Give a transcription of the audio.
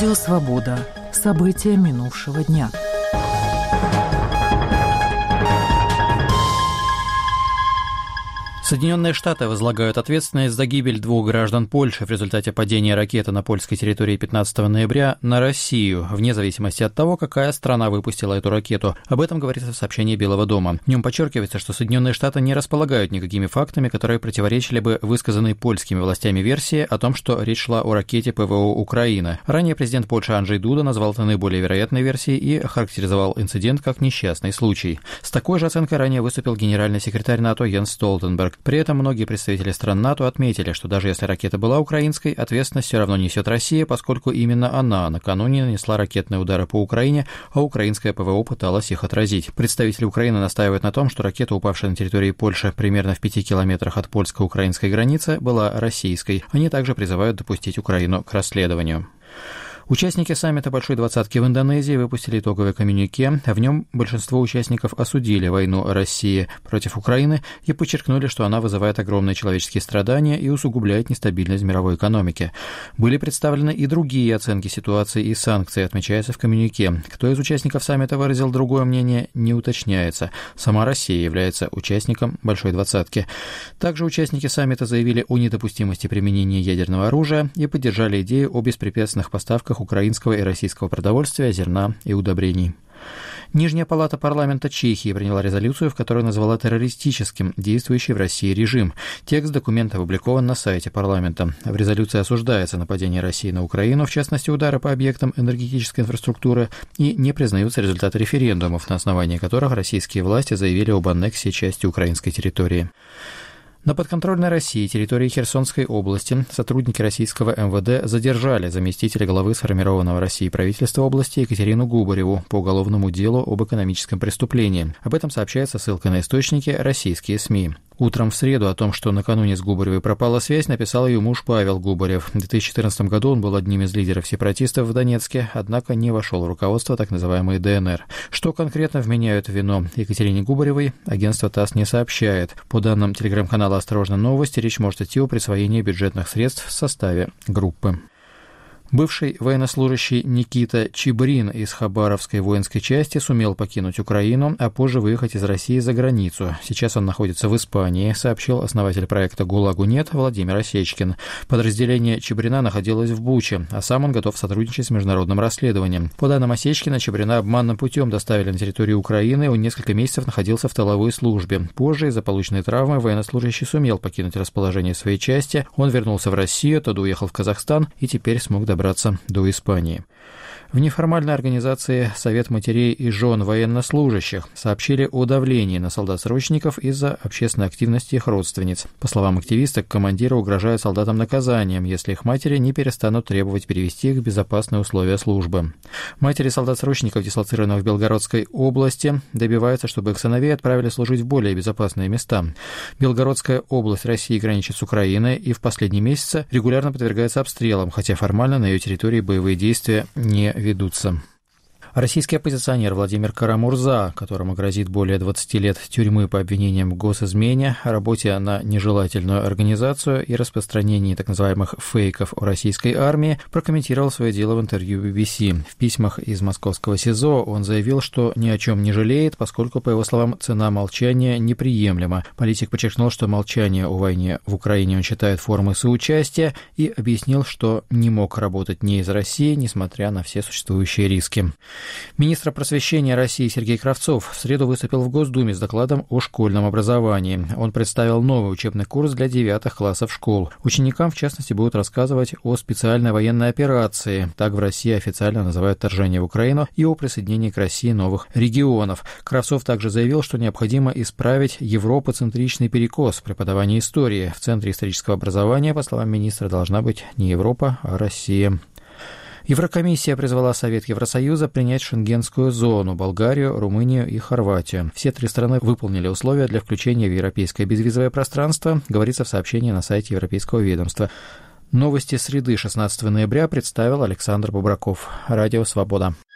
Радио «Свобода». События минувшего дня. Соединенные Штаты возлагают ответственность за гибель 2 граждан Польши в результате падения ракеты на польской территории 15 ноября на Россию, вне зависимости от того, какая страна выпустила эту ракету. Об этом говорится в сообщении Белого дома. В нем подчеркивается, что Соединенные Штаты не располагают никакими фактами, которые противоречили бы высказанной польскими властями версии о том, что речь шла о ракете ПВО Украины. Ранее президент Польши Анджей Дуда назвал это наиболее вероятной версией и охарактеризовал инцидент как несчастный случай. С такой же оценкой ранее выступил генеральный секретарь НАТО Йенс Столтенберг. При этом многие представители стран НАТО отметили, что даже если ракета была украинской, ответственность все равно несет Россия, поскольку именно она накануне нанесла ракетные удары по Украине, а украинское ПВО пыталось их отразить. Представители Украины настаивают на том, что ракета, упавшая на территории Польши примерно в 5 километрах от польско-украинской границы, была российской. Они также призывают допустить Украину к расследованию. Участники саммита Большой Двадцатки в Индонезии выпустили итоговое коммюнике. В нем большинство участников осудили войну России против Украины и подчеркнули, что она вызывает огромные человеческие страдания и усугубляет нестабильность мировой экономики. Были представлены и другие оценки ситуации и санкций, отмечается в коммюнике. Кто из участников саммита выразил другое мнение, не уточняется. Сама Россия является участником Большой Двадцатки. Также участники саммита заявили о недопустимости применения ядерного оружия и поддержали идею о беспрепятственных поставках украинского и российского продовольствия, зерна и удобрений. Нижняя палата парламента Чехии приняла резолюцию, в которой назвала террористическим действующий в России режим. Текст документа опубликован на сайте парламента. В резолюции осуждается нападение России на Украину, в частности удары по объектам энергетической инфраструктуры, и не признаются результаты референдумов, на основании которых российские власти заявили об аннексии части украинской территории. На подконтрольной России территории Херсонской области сотрудники российского МВД задержали заместителя главы сформированного Россией правительства области Екатерину Губареву по уголовному делу об экономическом преступлении. Об этом сообщается ссылкой на источники российские СМИ. Утром в среду о том, что накануне с Губаревой пропала связь, написал ее муж Павел Губарев. В 2014 году он был одним из лидеров сепаратистов в Донецке, однако не вошел в руководство так называемой ДНР. Что конкретно вменяют в вину Екатерине Губаревой, агентство ТАСС не сообщает. По данным телеграм-канала «Осторожно, новости», речь может идти о присвоении бюджетных средств в составе группы. Бывший военнослужащий Никита Чибрин из Хабаровской воинской части сумел покинуть Украину, а позже выехать из России за границу. Сейчас он находится в Испании, сообщил основатель проекта «ГУЛАГу нет» Владимир Осечкин. Подразделение Чибрина находилось в Буче, а сам он готов сотрудничать с международным расследованием. По данным Осечкина, Чибрина обманным путем доставили на территорию Украины, он несколько месяцев находился в тыловой службе. Позже из-за полученной травмы военнослужащий сумел покинуть расположение своей части, он вернулся в Россию, оттуда уехал в Казахстан и теперь смог добраться до Испании. В неформальной организации «Совет матерей и жен военнослужащих» сообщили о давлении на солдат-срочников из-за общественной активности их родственниц. По словам активисток, командиры угрожают солдатам наказанием, если их матери не перестанут требовать перевести их в безопасные условия службы. Матери солдат-срочников, дислоцированных в Белгородской области, добиваются, чтобы их сыновей отправили служить в более безопасные места. Белгородская область России граничит с Украиной и в последние месяцы регулярно подвергается обстрелам, хотя формально на ее территории боевые действия не ведутся. Российский оппозиционер Владимир Карамурза, которому грозит более 20 лет тюрьмы по обвинениям в госизмене, работе на нежелательную организацию и распространении так называемых фейков о российской армии, прокомментировал свое дело в интервью BBC. В письмах из московского СИЗО он заявил, что ни о чем не жалеет, поскольку, по его словам, цена молчания неприемлема. Политик подчеркнул, что молчание о войне в Украине он считает формой соучастия, и объяснил, что не мог работать не из России, несмотря на все существующие риски. Министр просвещения России Сергей Кравцов в среду выступил в Госдуме с докладом о школьном образовании. Он представил новый учебный курс для 9 классов школ. Ученикам, в частности, будут рассказывать о специальной военной операции, так в России официально называют вторжение в Украину, и о присоединении к России новых регионов. Кравцов также заявил, что необходимо исправить европоцентричный перекос в преподавании истории. В центре исторического образования, по словам министра, должна быть не Европа, а Россия. Еврокомиссия призвала Совет Евросоюза принять Шенгенскую зону, Болгарию, Румынию и Хорватию. Все 3 страны выполнили условия для включения в европейское безвизовое пространство, говорится в сообщении на сайте Европейского ведомства. Новости среды 16 ноября представил Александр Бобраков. Радио «Свобода».